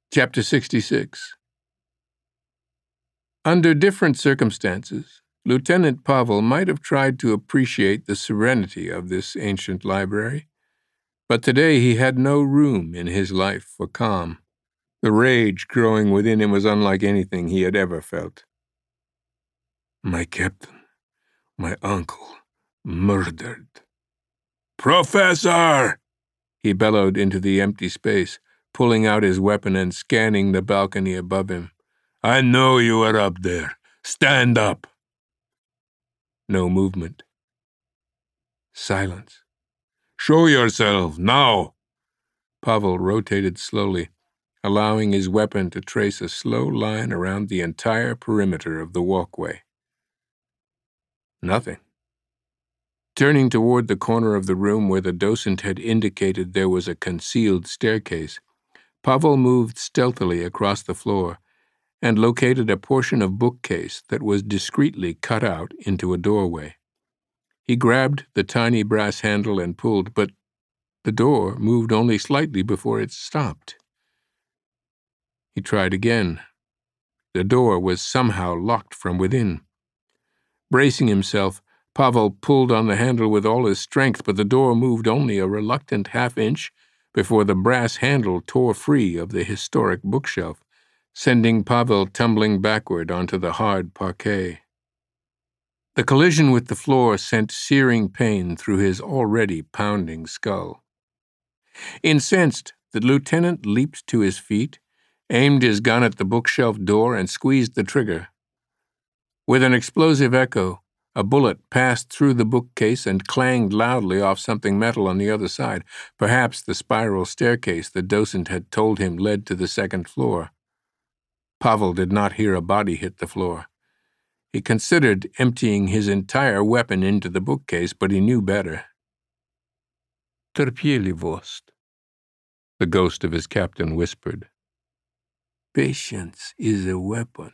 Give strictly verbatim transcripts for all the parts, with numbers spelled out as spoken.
Chapter sixty-six. Under different circumstances, Lieutenant Pavel might have tried to appreciate the serenity of this ancient library, but today he had no room in his life for calm. The rage growing within him was unlike anything he had ever felt. My captain, my uncle, murdered. Professor! He bellowed into the empty space, pulling out his weapon and scanning the balcony above him. I know you are up there. Stand up. No movement. Silence. Show yourself, now. Pavel rotated slowly, allowing his weapon to trace a slow line around the entire perimeter of the walkway. Nothing. Turning toward the corner of the room where the docent had indicated there was a concealed staircase, Pavel moved stealthily across the floor and located a portion of bookcase that was discreetly cut out into a doorway. He grabbed the tiny brass handle and pulled, but the door moved only slightly before it stopped. He tried again. The door was somehow locked from within. Bracing himself, Pavel pulled on the handle with all his strength, but the door moved only a reluctant half-inch before the brass handle tore free of the historic bookshelf, sending Pavel tumbling backward onto the hard parquet. The collision with the floor sent searing pain through his already pounding skull. Incensed, the lieutenant leaped to his feet, aimed his gun at the bookshelf door, and squeezed the trigger. With an explosive echo, a bullet passed through the bookcase and clanged loudly off something metal on the other side, perhaps the spiral staircase the docent had told him led to the second floor. Pavel did not hear a body hit the floor. He considered emptying his entire weapon into the bookcase, but he knew better. Terpielivost, the ghost of his captain whispered. Patience is a weapon.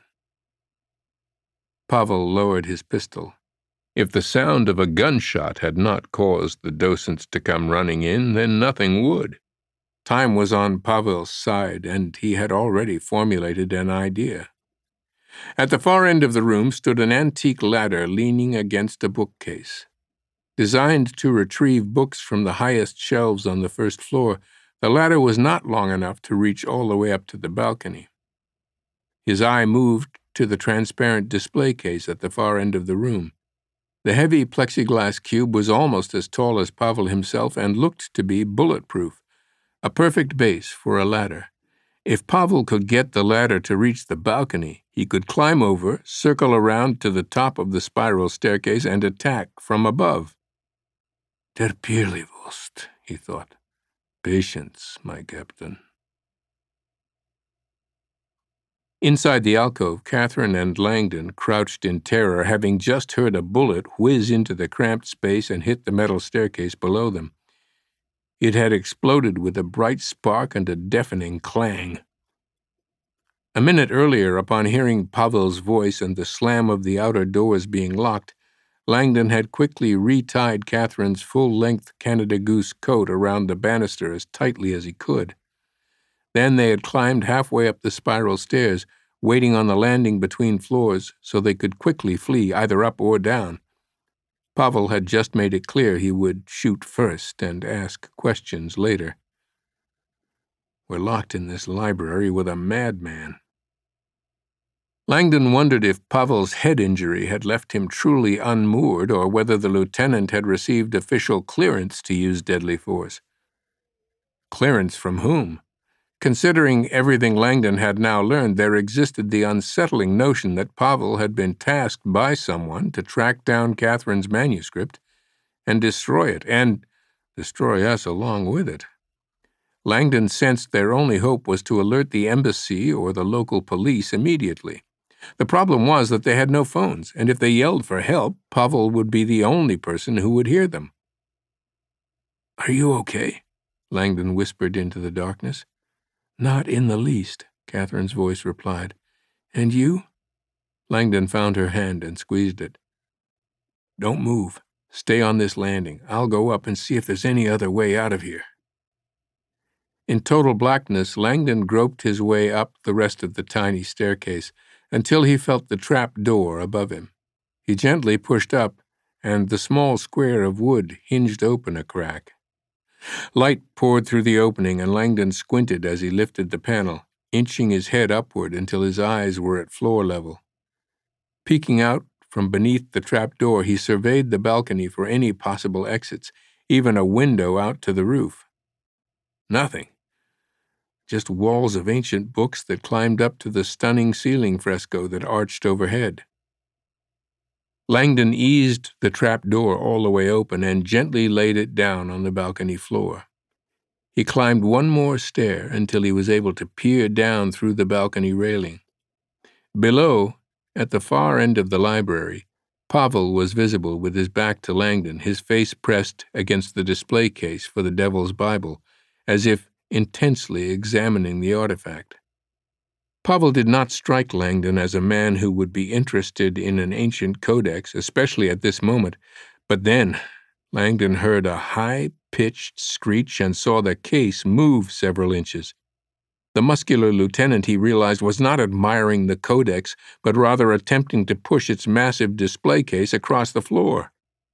Pavel lowered his pistol. If the sound of a gunshot had not caused the docents to come running in, then nothing would. Time was on Pavel's side, and he had already formulated an idea. At the far end of the room stood an antique ladder leaning against a bookcase. Designed to retrieve books from the highest shelves on the first floor, the ladder was not long enough to reach all the way up to the balcony. His eye moved to the transparent display case at the far end of the room. The heavy plexiglass cube was almost as tall as Pavel himself and looked to be bulletproof, a perfect base for a ladder. If Pavel could get the ladder to reach the balcony, he could climb over, circle around to the top of the spiral staircase, and attack from above. Terpielivost, he thought. Patience, my captain. Inside the alcove, Catherine and Langdon crouched in terror, having just heard a bullet whiz into the cramped space and hit the metal staircase below them. It had exploded with a bright spark and a deafening clang. A minute earlier, upon hearing Pavel's voice and the slam of the outer doors being locked, Langdon had quickly retied Catherine's full-length Canada Goose coat around the banister as tightly as he could. Then they had climbed halfway up the spiral stairs, waiting on the landing between floors so they could quickly flee either up or down. Pavel had just made it clear he would shoot first and ask questions later. We're locked in this library with a madman. Langdon wondered if Pavel's head injury had left him truly unmoored or whether the lieutenant had received official clearance to use deadly force. Clearance from whom? Considering everything Langdon had now learned, there existed the unsettling notion that Pavel had been tasked by someone to track down Catherine's manuscript and destroy it, and destroy us along with it. Langdon sensed their only hope was to alert the embassy or the local police immediately. The problem was that they had no phones, and if they yelled for help, Pavel would be the only person who would hear them. "Are you okay?" Langdon whispered into the darkness. "Not in the least," Catherine's voice replied. "And you?" Langdon found her hand and squeezed it. "Don't move. Stay on this landing. I'll go up and see if there's any other way out of here." In total blackness, Langdon groped his way up the rest of the tiny staircase until he felt the trap door above him. He gently pushed up, and the small square of wood hinged open a crack. Light poured through the opening, and Langdon squinted as he lifted the panel, inching his head upward until his eyes were at floor level. Peeking out from beneath the trap door, he surveyed the balcony for any possible exits, even a window out to the roof. Nothing. Just walls of ancient books that climbed up to the stunning ceiling fresco that arched overhead. Langdon eased the trap door all the way open and gently laid it down on the balcony floor. He climbed one more stair until he was able to peer down through the balcony railing. Below, at the far end of the library, Pavel was visible with his back to Langdon, his face pressed against the display case for the Devil's Bible, as if intensely examining the artifact. Pavel did not strike Langdon as a man who would be interested in an ancient codex, especially at this moment, but then Langdon heard a high-pitched screech and saw the case move several inches. The muscular lieutenant, he realized, was not admiring the codex, but rather attempting to push its massive display case across the floor.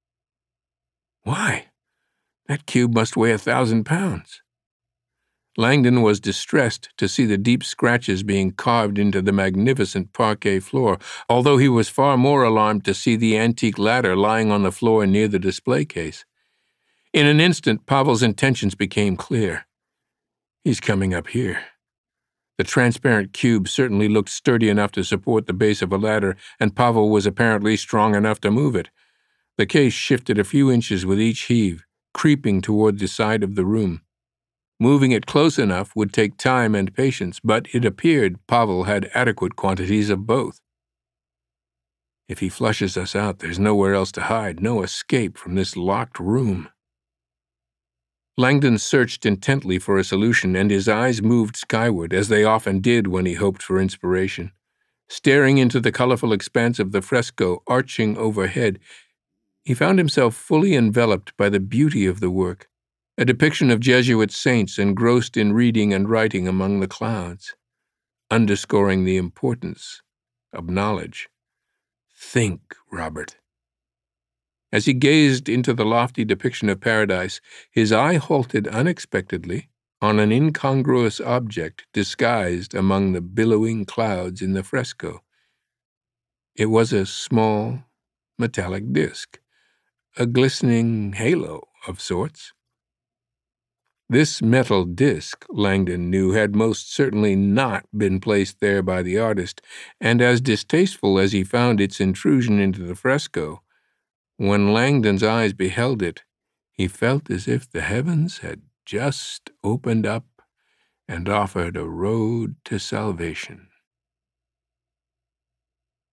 Why, that cube must weigh a thousand pounds. Langdon was distressed to see the deep scratches being carved into the magnificent parquet floor, although he was far more alarmed to see the antique ladder lying on the floor near the display case. In an instant, Pavel's intentions became clear. He's coming up here. The transparent cube certainly looked sturdy enough to support the base of a ladder, and Pavel was apparently strong enough to move it. The case shifted a few inches with each heave, creeping toward the side of the room. Moving it close enough would take time and patience, but it appeared Pavel had adequate quantities of both. If he flushes us out, there's nowhere else to hide, no escape from this locked room. Langdon searched intently for a solution, and his eyes moved skyward, as they often did when he hoped for inspiration. Staring into the colorful expanse of the fresco arching overhead, he found himself fully enveloped by the beauty of the work, a depiction of Jesuit saints engrossed in reading and writing among the clouds, underscoring the importance of knowledge. Think, Robert. As he gazed into the lofty depiction of paradise, his eye halted unexpectedly on an incongruous object disguised among the billowing clouds in the fresco. It was a small, metallic disk, a glistening halo of sorts. This metal disk, Langdon knew, had most certainly not been placed there by the artist, and as distasteful as he found its intrusion into the fresco, when Langdon's eyes beheld it, he felt as if the heavens had just opened up and offered a road to salvation.